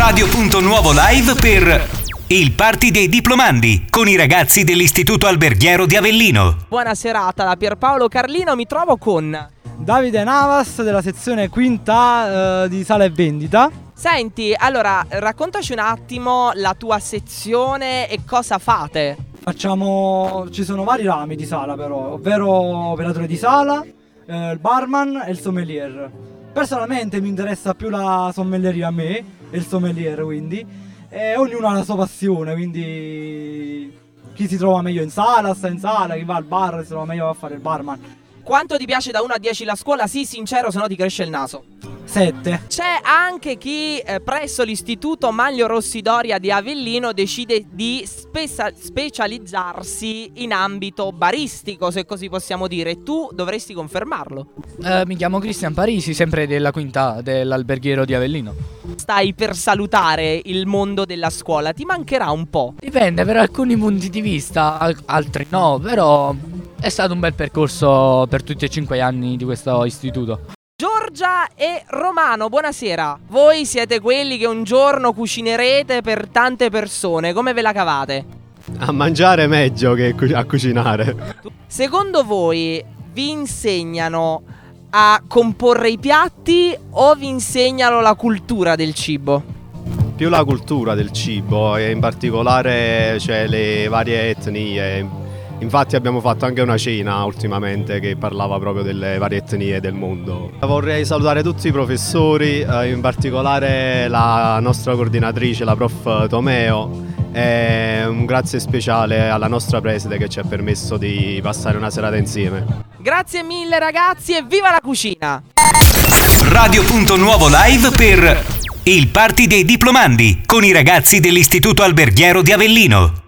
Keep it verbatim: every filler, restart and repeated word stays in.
Radio.Nuovo Live per il Party dei Diplomandi con i ragazzi dell'Istituto Alberghiero di Avellino. Buona serata da Pierpaolo Carlino, mi trovo con Davide Navas della sezione quinta eh, di Sala e Vendita. Senti, allora raccontaci un attimo la tua sezione e cosa fate. Facciamo, ci sono vari rami di sala però, ovvero operatore di sala, eh, il barman e il sommelier. Personalmente mi interessa più la sommelieria a me e il sommelier, quindi e ognuno ha la sua passione, quindi chi si trova meglio in sala sta in sala, chi va al bar si trova meglio a fare il barman. Quanto ti piace da uno a dieci la scuola? Sì, sincero, se no ti cresce il naso. sette. C'è anche chi eh, presso l'Istituto Manlio Rossi Doria di Avellino decide di spesa- specializzarsi in ambito baristico, se così possiamo dire. Tu dovresti confermarlo. Eh, mi chiamo Cristian Parisi, sempre della quinta dell'Alberghiero di Avellino. Stai per salutare il mondo della scuola, ti mancherà un po'. Dipende, per alcuni punti di vista, al- altri no, però è stato un bel percorso per tutti e cinque gli anni di questo istituto. Giorgia e Romano, buonasera. Voi siete quelli che un giorno cucinerete per tante persone, come ve la cavate? A mangiare meglio che a cucinare. Secondo voi vi insegnano a comporre i piatti o vi insegnano la cultura del cibo? Più la cultura del cibo e in particolare c'è le varie etnie. Infatti abbiamo fatto anche una cena ultimamente che parlava proprio delle varie etnie del mondo. Vorrei salutare tutti i professori, in particolare la nostra coordinatrice, la prof Tomeo, e un grazie speciale alla nostra preside che ci ha permesso di passare una serata insieme. Grazie mille ragazzi e viva la cucina! Radio.Nuovo Live per il Party dei Diplomandi con i ragazzi dell'Istituto Alberghiero di Avellino.